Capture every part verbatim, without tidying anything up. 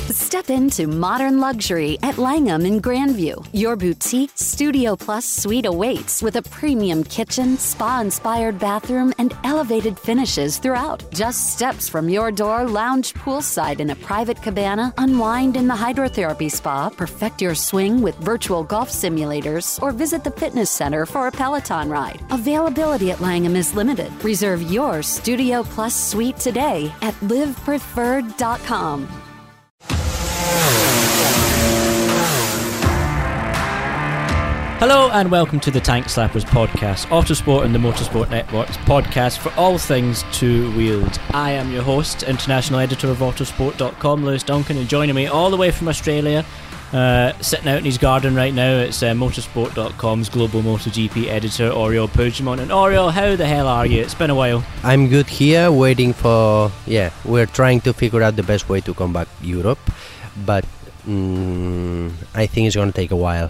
Step into modern luxury at Langham in Grandview. Your boutique Studio Plus suite awaits with a premium kitchen, spa-inspired bathroom, and elevated finishes throughout. Just steps from your door, lounge poolside in a private cabana, unwind in the hydrotherapy spa, perfect your swing with virtual golf simulators, or visit the fitness center for a Peloton ride. Availability at Langham is limited. Reserve your Studio Plus suite today at live preferred dot com. Hello and welcome to the Tank Slappers podcast, Autosport and the Motorsport Network's podcast for all things two-wheeled. I am your host, international editor of Autosport dot com, Lewis Duncan, and joining me all the way from Australia, uh, sitting out in his garden right now, it's uh, Motorsport dot com's global MotoGP editor, Oriol Puigdemont. And Oriol, how the hell are you? It's been a while. I'm good here, waiting for, yeah, we're trying to figure out the best way to come back to Europe, but mm, I think it's going to take a while.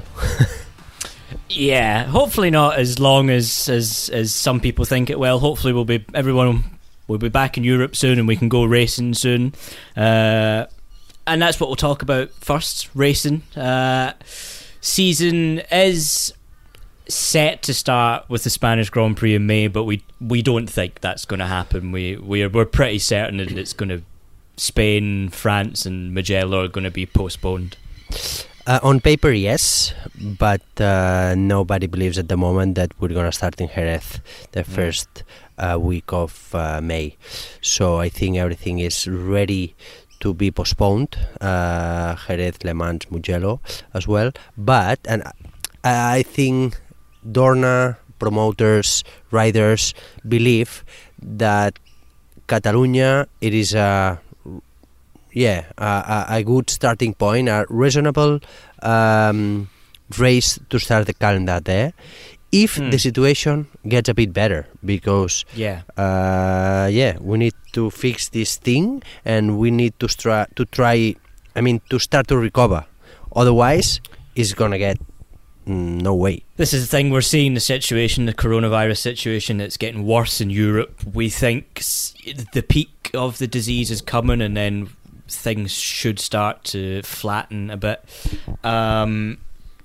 Yeah, hopefully not as long as, as as some people think it will. Hopefully we'll be everyone will be back in Europe soon and we can go racing soon. Uh, and that's what we'll talk about first, racing. Uh, season is set to start with the Spanish Grand Prix in May, but we we don't think that's going to happen. We we're we're pretty certain that it's going to Spain, France, and Mugello are going to be postponed. Uh, on paper, yes, but uh, nobody believes at the moment that we're going to start in Jerez the first uh, week of uh, May. So I think everything is ready to be postponed, uh, Jerez, Le Mans, Mugello as well. But, and I think Dorna, promoters, riders believe that Catalunya, it is a Yeah, uh, a good starting point, a reasonable um, race to start the calendar there. If mm. the situation gets a bit better, because yeah, uh, yeah, we need to fix this thing and we need to try to try. I mean, to start to recover. Otherwise, it's gonna get mm, no way. This is the thing, we're seeing the situation, the coronavirus situation. It's getting worse in Europe. We think the peak of the disease is coming, and then things should start to flatten a bit. Um,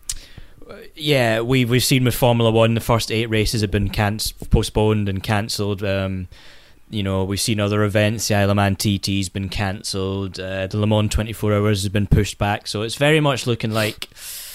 yeah, we, we've seen with Formula One, the first eight races have been canc- postponed and cancelled. Um, you know, we've seen other events. The Isle of Man T T's been cancelled. Uh, the Le Mans twenty-four hours has been pushed back. So it's very much looking like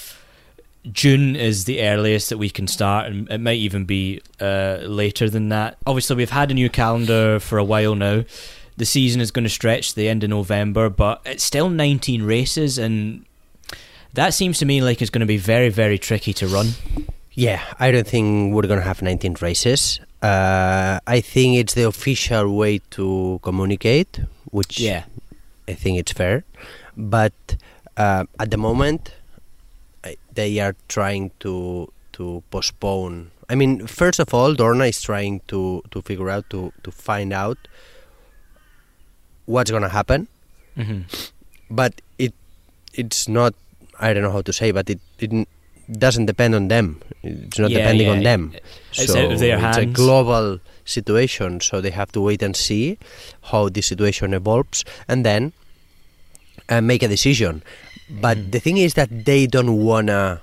June is the earliest that we can start, and it might even be uh, later than that. Obviously, we've had a new calendar for a while now. The season is going to stretch to the end of November, but it's still nineteen races, and that seems to me like it's going to be very, very tricky to run. Yeah, I don't think we're going to have nineteen races. Uh, I think it's the official way to communicate, which yeah. I think it's fair. But uh, at the moment, they are trying to to postpone. I mean, first of all, Dorna is trying to, to figure out, to, to find out what's going to happen. Mm-hmm. But it it's not, I don't know how to say, but it, it doesn't depend on them. It's not yeah, depending yeah. on them. It's so out of their hands. It's a global situation, so they have to wait and see how the situation evolves and then uh, make a decision. But mm. the thing is that they don't want to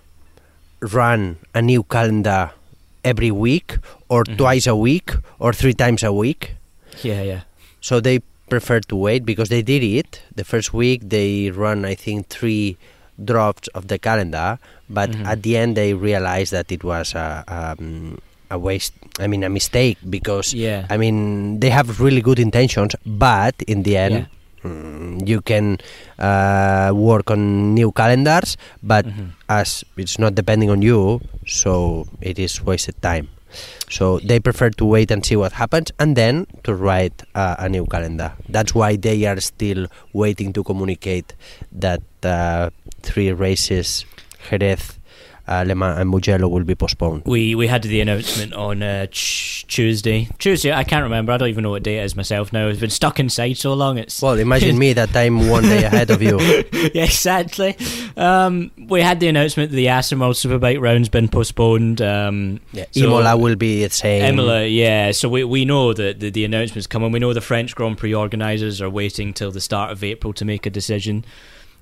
run a new calendar every week or mm-hmm. twice a week or three times a week. Yeah, yeah. So they prefer to wait, because they did it. The first week they run, I think, three drops of the calendar, but mm-hmm. at the end they realized that it was a, um, a waste, I mean a mistake, because yeah. I mean they have really good intentions, but in the end yeah. mm, you can uh, work on new calendars, but mm-hmm. as it's not depending on you, so it is wasted time. So they prefer to wait and see what happens and then to write uh, a new calendar. That's why they are still waiting to communicate that uh, three races, Jerez, uh, Le Mans and Mugello, will be postponed. We we had the announcement on uh, ch- Tuesday. Tuesday, I can't remember. I don't even know what day it is myself now. I've been stuck inside so long. It's Well, imagine me that I'm one day ahead of you. Yeah, exactly. Um, we had the announcement that the Assen World Superbike round's been postponed. Um, yeah, so Imola will be the same. Imola, yeah. So we we know that the, the announcement's coming. We know the French Grand Prix organisers are waiting till the start of April to make a decision.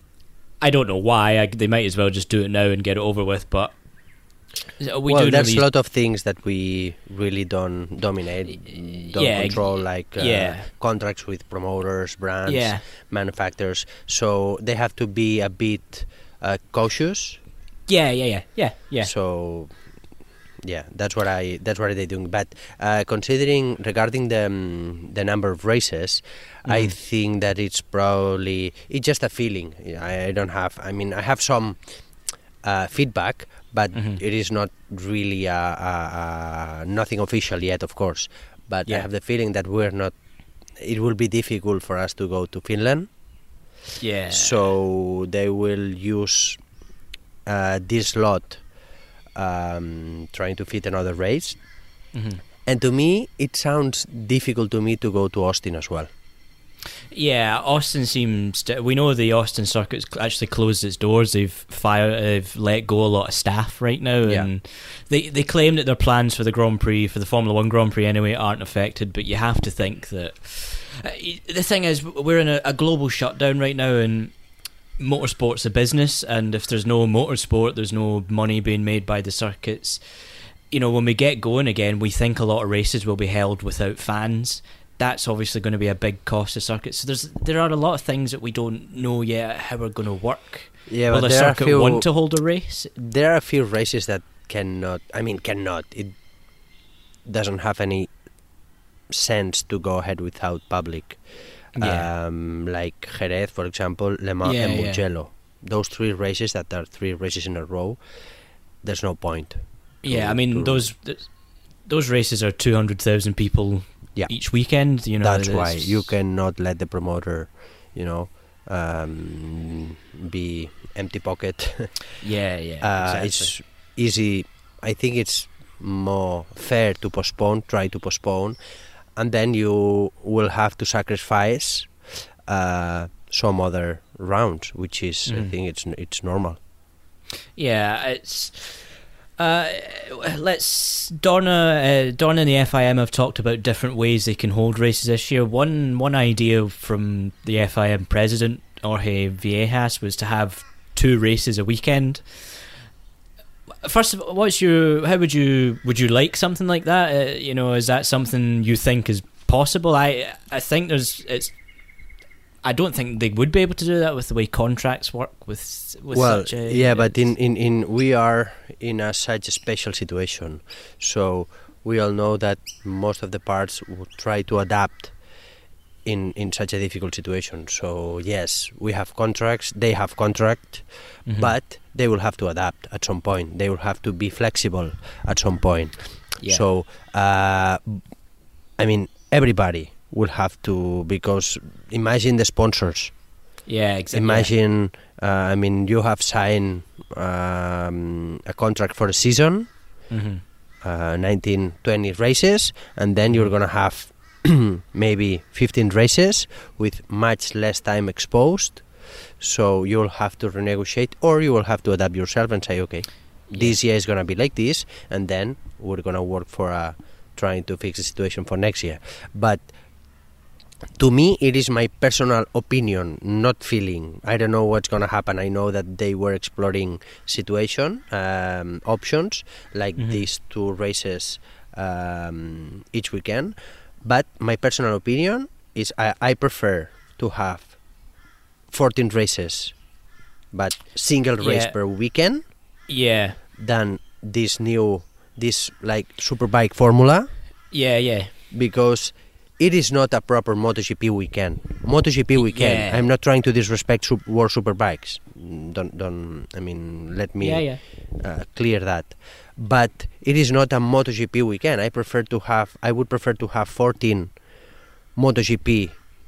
I don't know why. I, they might as well just do it now and get it over with. But we well, do there's know a lot of things that we really don't dominate, don't yeah, control, like uh, yeah. contracts with promoters, brands, Yeah. manufacturers. So they have to be a bit uh, cautious. Yeah, yeah, yeah, yeah, yeah. So yeah, that's what I that's what they're doing. But uh, considering regarding the um, the number of races, mm. I think that it's probably it's just a feeling. I, I don't have. I mean, I have some uh, feedback, but mm-hmm. it is not really uh, uh, uh, nothing official yet, of course. But yeah. I have the feeling that we're not. It will be difficult for us to go to Finland. Yeah. So they will use uh, this lot. Um, trying to fit another race, mm-hmm. and to me it sounds difficult to me to go to Austin as well. Yeah, Austin seems to, we know the Austin circuit's actually closed its doors. They've fired, they've let go a lot of staff right now, yeah. and they they claim that their plans for the Grand Prix, for the Formula One Grand Prix anyway, aren't affected. But you have to think that uh, the thing is, we're in a, a global shutdown right now, and motorsport's a business, and if there's no motorsport, there's no money being made by the circuits. You know, when we get going again, we think a lot of races will be held without fans. That's obviously going to be a big cost to circuits. So there's there are a lot of things that we don't know yet how we're going to work. Yeah, will but the there circuit are few, want to hold a race? There are a few races that cannot. I mean, cannot. It doesn't have any sense to go ahead without public. Yeah. Um, like Jerez, for example, Le Mans yeah, and Mugello. Yeah. Those three races that are three races in a row, there's no point. Yeah, I mean, those those races are two hundred thousand people yeah. each weekend. You know, That's why you cannot let the promoter, you know, um, be empty pocket. yeah, yeah, uh, exactly. It's easy. I think it's more fair to postpone, try to postpone, and then you will have to sacrifice uh, some other rounds, which is mm. I think it's it's normal. Yeah, it's. Uh, let's Dorna, uh, Dorna and the F I M have talked about different ways they can hold races this year. One one idea from the F I M president Jorge Viejas was to have two races a weekend. First of all, what's your? How would you would you like something like that? Uh, you know, is that something you think is possible? I I think there's it's. I don't think they would be able to do that with the way contracts work. With, with well, such a, yeah, but in, in, in we are in a such a special situation, so we all know that most of the parts would try to adapt in in such a difficult situation. So yes, we have contracts, they have contract, mm-hmm. but they will have to adapt at some point. They will have to be flexible at some point. Yeah. So uh, I mean, everybody will have to, because imagine the sponsors. Yeah, exactly. Imagine, uh, I mean, you have signed um, a contract for a season, mm-hmm. uh, nineteen, twenty races, and then you're going to have maybe fifteen races with much less time exposed. So you'll have to renegotiate, or you will have to adapt yourself and say, okay, yeah. this year is going to be like this, and then we're going to work for uh, trying to fix the situation for next year. But to me, it is my personal opinion, not feeling. I don't know what's going to happen. I know that they were exploring situation, um, options, like mm-hmm. these two races um, each weekend. But my personal opinion is I, I prefer to have fourteen races, but single race yeah. per weekend, yeah, than this new, this like Superbike formula. Yeah, yeah. Because it is not a proper MotoGP weekend. MotoGP weekend. Yeah. I'm not trying to disrespect super, World Superbikes. Don't, don't. I mean, let me yeah, yeah. Uh, clear that. But it is not a MotoGP weekend. I prefer to have. I would prefer to have fourteen MotoGP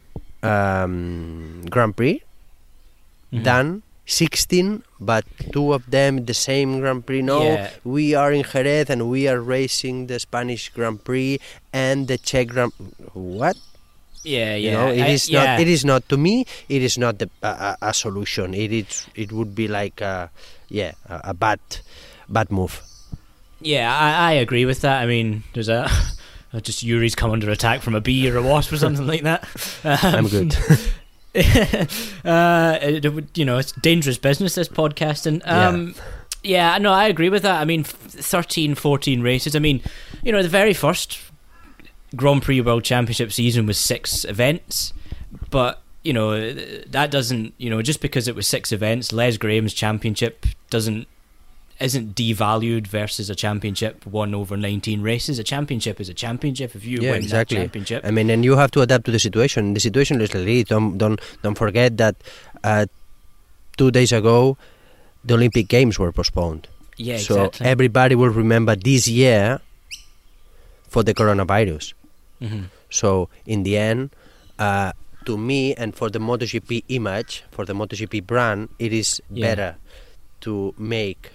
um, Grand Prix mm-hmm. than sixteen, but two of them the same Grand Prix. No, yeah. we are in Jerez and we are racing the Spanish Grand Prix and the Czech Grand. What? Yeah, yeah. You know, it I, is yeah. not. It is not to me. It is not the, uh, a solution. It is. It would be like, a, yeah, a, a bad, bad move. Yeah, I, I agree with that. I mean, there's a. Just Yuri's come under attack from a bee or a wasp or something like that. Um, I'm good. uh, it, it, you know, it's dangerous business, this podcasting. Um, yeah. yeah, no, I agree with that. I mean, thirteen, fourteen races. I mean, you know, the very first Grand Prix World Championship season was six events, but you know, that doesn't, you know, just because it was six events, Les Graham's championship doesn't isn't devalued versus a championship won over nineteen races. A championship is a championship if you yeah, win exactly. that championship. I mean, and you have to adapt to the situation. The situation is like this. Don't don't don't forget that uh, two days ago the Olympic Games were postponed. Yeah, so exactly. everybody will remember this year for the coronavirus. Mm-hmm. So in the end, uh, to me and for the MotoGP image, for the MotoGP brand, it is Yeah. better to make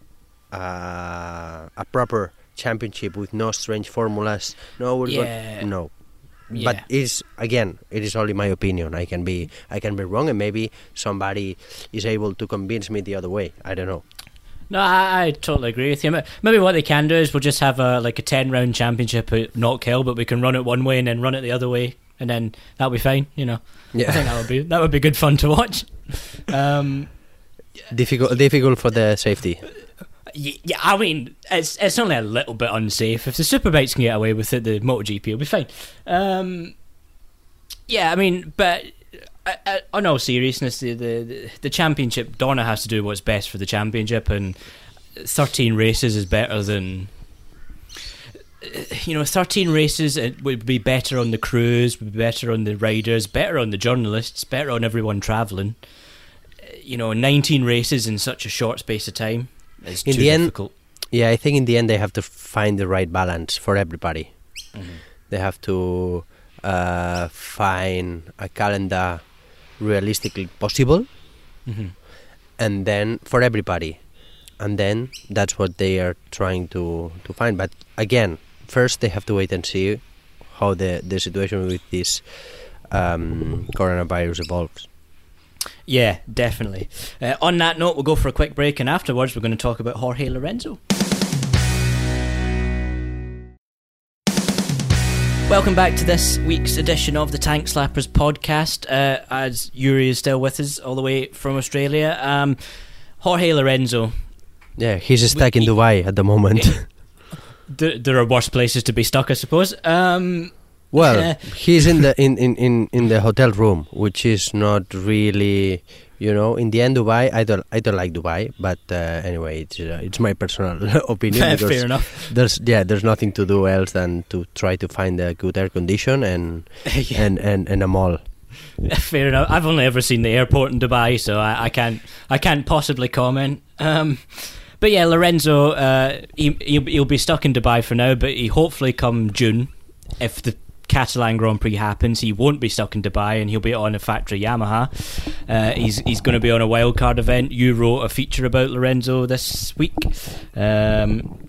uh, a proper championship with no strange formulas. No, we're Yeah. got, no. Yeah. But it's again, it is only my opinion. I can be, I can be wrong, and maybe somebody is able to convince me the other way. I don't know. No, I, I totally agree with you. Maybe what they can do is we'll just have a like a ten round championship at Knock Hill, but we can run it one way and then run it the other way, and then that'll be fine. You know, Yeah. I think that would be that would be good fun to watch. Um, difficult, difficult for the safety. y- yeah, I mean, it's it's only a little bit unsafe. If the Superbikes can get away with it, the MotoGP will be fine. Um, yeah, I mean, but. Uh, uh, on all seriousness, the, the the championship, Dorna has to do what's best for the championship, and thirteen races is better than, you know, thirteen races. It would be better on the crews, would be better on the riders, better on the journalists, better on everyone travelling. You know, nineteen races in such a short space of time is In too the end- difficult. Yeah, I think in the end they have to find the right balance for everybody. Mhm. They have to uh, find a calendar realistically possible, Mhm. and then for everybody, and then that's what they are trying to, to find. But again, first they have to wait and see how the, the situation with this um, coronavirus evolves. Yeah, definitely. Uh, on that note, we'll go for a quick break, and afterwards we're going to talk about Jorge Lorenzo. Welcome back to this week's edition of the Tank Slappers podcast. Uh, as Yuri is still with us all the way from Australia. Um, Jorge Lorenzo. Yeah, he's stuck in he- Dubai at the moment. Th- there are worse places to be stuck, I suppose. Um, Well, he's in the in, in, in, in the hotel room, which is not really, you know. In the end, Dubai. I don't I don't like Dubai, but uh, anyway, it's uh, it's my personal opinion. because fair enough. There's yeah, there's nothing to do else than to try to find a good air condition and Yeah. and, and, and a mall. Fair enough. I've only ever seen the airport in Dubai, so I, I can't I can't possibly comment. Um, but yeah, Lorenzo, uh, he he'll, he'll be stuck in Dubai for now, but he hopefully come June, if the Catalan Grand Prix happens, he won't be stuck in Dubai, and he'll be on a factory Yamaha. Uh, he's he's going to be on a wildcard event. You wrote a feature about Lorenzo this week. Um,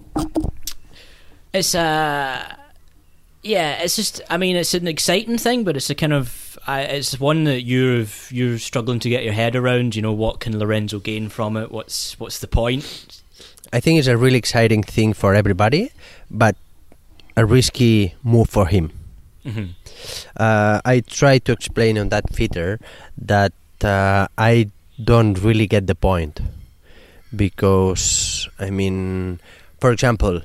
it's uh yeah, it's just, I mean, it's an exciting thing, but it's a kind of, I, it's one that you're you're struggling to get your head around. You know, what can Lorenzo gain from it? What's what's the point? I think it's a really exciting thing for everybody, but a risky move for him. Mm-hmm. Uh, I tried to explain on that feature that uh, I don't really get the point, because, I mean, for example,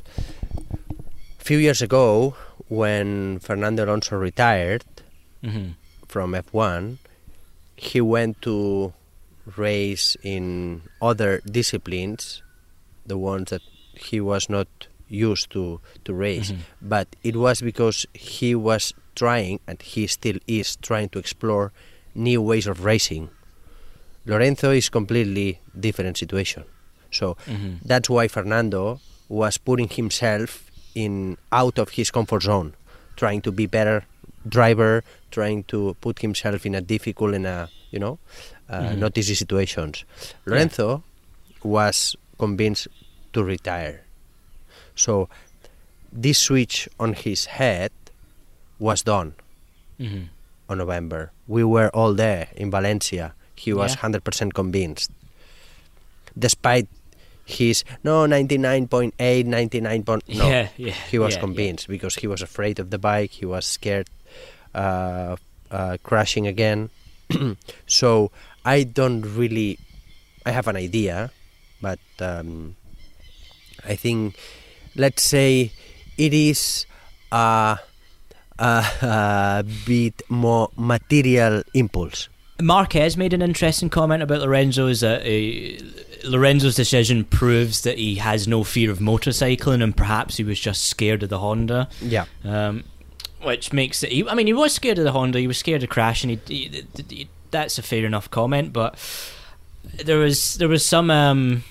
a few years ago when Fernando Alonso retired Mm-hmm. from F one, he went to race in other disciplines, the ones that he was not used to, to race, Mhm. but it was because he was trying, and he still is trying to explore new ways of racing. Lorenzo is completely different situation, so Mm-hmm. that's why Fernando was putting himself in out of his comfort zone, trying to be better driver, trying to put himself in a difficult and a, you know, uh, Mhm. not easy situations. Lorenzo was convinced to retire. So this switch on his head was done Mm-hmm. on November. We were all there in Valencia. He was Yeah. one hundred percent convinced. Despite his, no, ninety-nine point eight, ninety-nine point... No, Yeah, yeah. he was yeah, convinced because he was afraid of the bike. He was scared uh, uh, crashing again. So I don't really. I have an idea, but um, I think, let's say, it is a, a, a bit more material impulse. Marquez made an interesting comment about Lorenzo's that uh, Lorenzo's decision proves that he has no fear of motorcycling, and perhaps he was just scared of the Honda. Yeah. Um, which makes it. He, I mean, he was scared of the Honda. He was scared of crashing. He, he, he, that's a fair enough comment, but there was there was some um,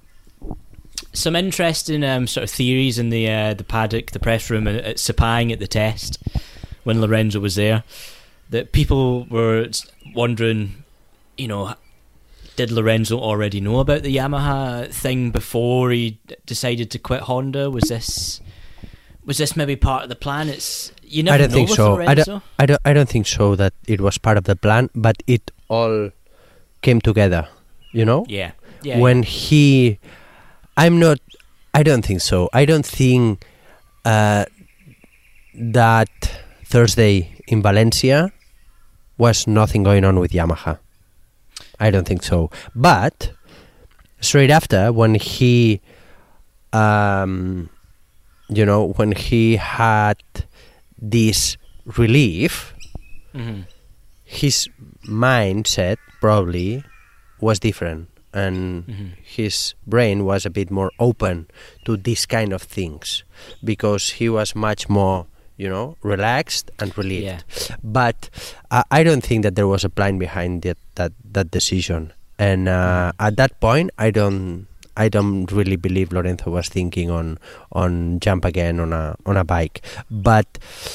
some interesting um, sort of theories in the uh, the paddock, the press room at, at Sepang at the test when Lorenzo was there. That people were wondering, you know, did Lorenzo already know about the Yamaha thing before he decided to quit Honda? Was this was this maybe part of the plan? It's you never I don't know think with so. Lorenzo. I don't. I don't. I don't think so. That it was part of the plan, but it all came together. You know. Yeah. Yeah. When yeah. he, I'm not. I don't think so. I don't think uh, that Thursday in Valencia was nothing going on with Yamaha. I don't think so. But straight after, when he, um, you know, when he had this relief, Mm-hmm. his mindset probably was different, and Mm-hmm. his brain was a bit more open to these kind of things, because he was much more, you know, relaxed and relieved. Yeah. But uh, I don't think that there was a plan behind that that, that decision. And uh, at that point, I don't I don't really believe Lorenzo was thinking on on jump again on a on a bike. But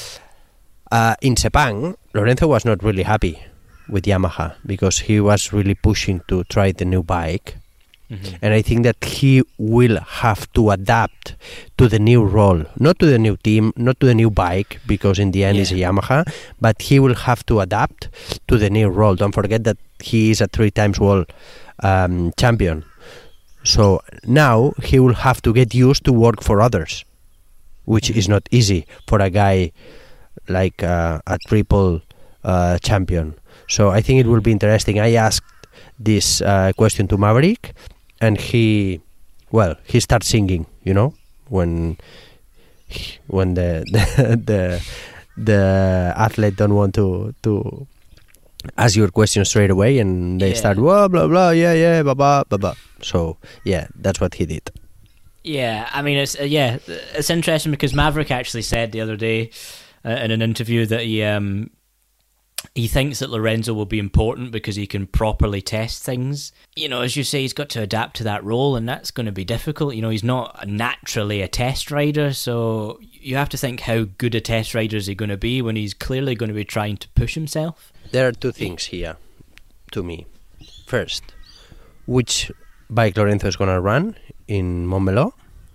uh, in Sepang, Lorenzo was not really happy with Yamaha, because he was really pushing to try the new bike. Mm-hmm. And I think that he will have to adapt to the new role, not to the new team, not to the new bike, because in the end Yeah. it's a Yamaha, but he will have to adapt to the new role. Don't forget that he is a three times world um, champion. So now he will have to get used to work for others, which is not easy for a guy like uh, a triple uh, champion. So I think it will be interesting. I asked this uh, question to Maverick, and he, well, he starts singing, you know, when he, when the the, the the athlete don't want to to ask your question straight away, and they Yeah. start blah blah blah, yeah yeah blah blah blah blah. So yeah, that's what he did. Yeah, I mean, it's uh, yeah, it's interesting because Maverick actually said the other day uh, in an interview that he um he thinks that Lorenzo will be important because he can properly test things. You know, as you say, he's got to adapt to that role, and that's going to be difficult. You know, he's not naturally a test rider, so you have to think how good a test rider is he going to be when he's clearly going to be trying to push himself. There are two things here to me. First, which bike Lorenzo is going to run in Montmeló,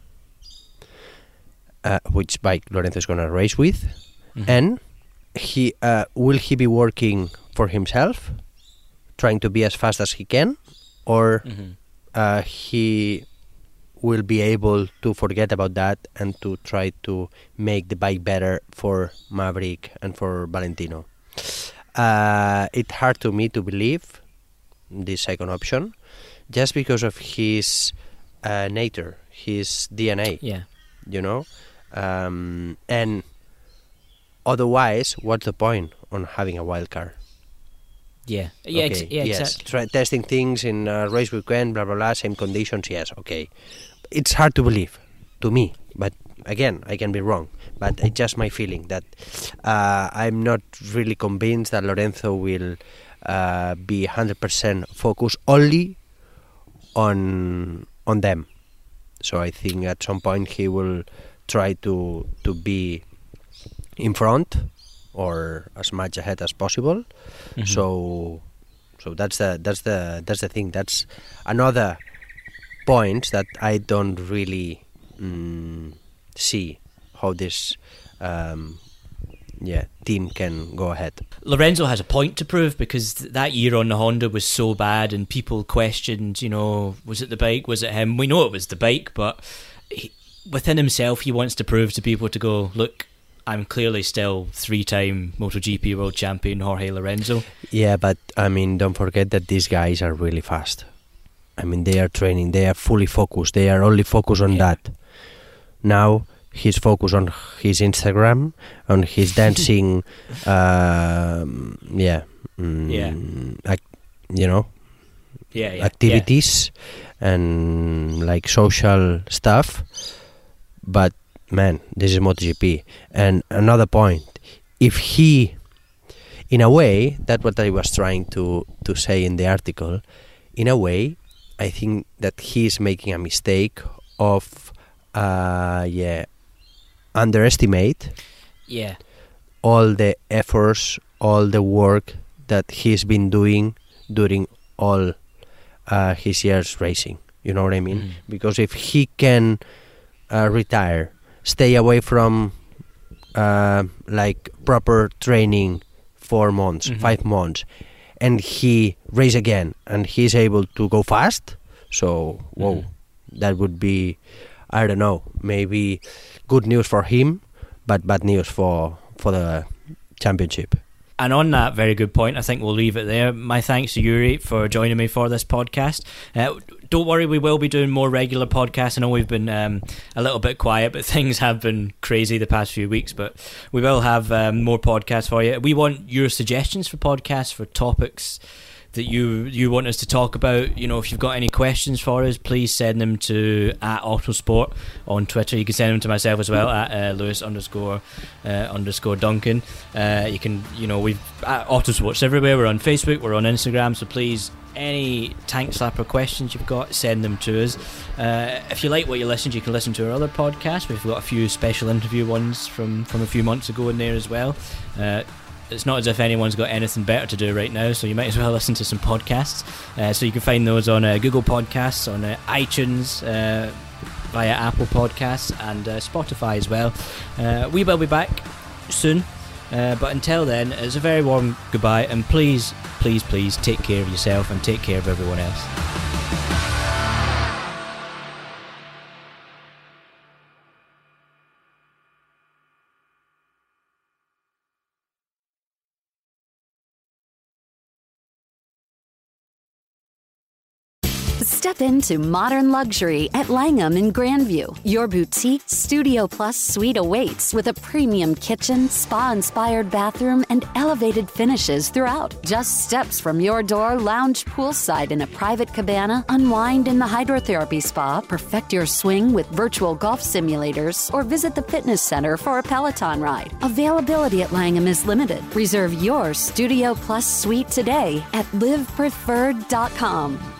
uh, which bike Lorenzo is going to race with, Mm-hmm. and he uh, will he be working for himself, trying to be as fast as he can, or Mm-hmm. uh, he will be able to forget about that and to try to make the bike better for Maverick and for Valentino. Uh, it's hard to me to believe this second option, just because of his uh, nature, his D N A, Yeah. you know, um, and otherwise, what's the point on having a wild card? Yeah. Yeah. Okay, Ex- yeah. yes, Exactly. try testing things in a race weekend, blah blah blah, same conditions. Yes, okay. It's hard to believe to me, but again, I can be wrong. But it's just my feeling that uh, I'm not really convinced that Lorenzo will uh, be one hundred percent focused only on on them. So I think at some point he will try to to be in front or as much ahead as possible. Mhm. So so that's the that's the that's the thing. That's another point that I don't really mm, see how this um, yeah team can go ahead. Lorenzo has a point to prove because th- that year on the Honda was so bad and people questioned, you know, was it the bike, was it him? We know it was the bike, but he, within himself he wants to prove to people to go, look, I'm clearly still three-time MotoGP world champion Jorge Lorenzo. Yeah, but I mean, don't forget that these guys are really fast. I mean, they are training, they are fully focused, they are only focused on yeah. that. Now he's focused on his Instagram, on his dancing, uh, yeah, mm, yeah, ac- you know, yeah, yeah activities yeah. and like social stuff. But man, this is MotoGP. And another point, if he, in a way, that's what I was trying to, to say in the article, in a way, I think that he's making a mistake of, uh, yeah, underestimate yeah. all the efforts, all the work that he's been doing during all uh, his years racing. You know what I mean? Mm. Because if he can uh, retire, stay away from uh, like proper training four months, mm-hmm. five months, and he race again, and he's able to go fast. So, whoa, mm-hmm. that would be, I don't know, maybe good news for him, but bad news for for the championship. And on that very good point, I think we'll leave it there. My thanks to Yuri for joining me for this podcast. Uh, don't worry, we will be doing more regular podcasts. I know we've been um, a little bit quiet, but things have been crazy the past few weeks. But we will have um, more podcasts for you. We want your suggestions for podcasts, for topics that you you want us to talk about. You know, if you've got any questions for us, please send them to at Autosport on Twitter. You can send them to myself as well at uh, Lewis underscore uh, underscore Duncan. Uh, you can, you know, we've at Autosports everywhere. We're on Facebook, we're on Instagram. So please, any tank slapper questions you've got, send them to us. Uh, if you like what you listened, you can listen to our other podcasts. We've got a few special interview ones from from a few months ago in there as well. Uh, It's not as if anyone's got anything better to do right now, so you might as well listen to some podcasts. Uh, so you can find those on uh, Google Podcasts, on uh, iTunes, uh, via Apple Podcasts, and uh, Spotify as well. Uh, we will be back soon, uh, but until then, it's a very warm goodbye, and please, please, please take care of yourself and take care of everyone else. Step into modern luxury at Langham in Grandview. Your boutique Studio Plus suite awaits with a premium kitchen, spa-inspired bathroom, and elevated finishes throughout. Just steps from your door, lounge poolside in a private cabana, unwind in the hydrotherapy spa, perfect your swing with virtual golf simulators, or visit the fitness center for a Peloton ride. Availability at Langham is limited. Reserve your Studio Plus suite today at live preferred dot com.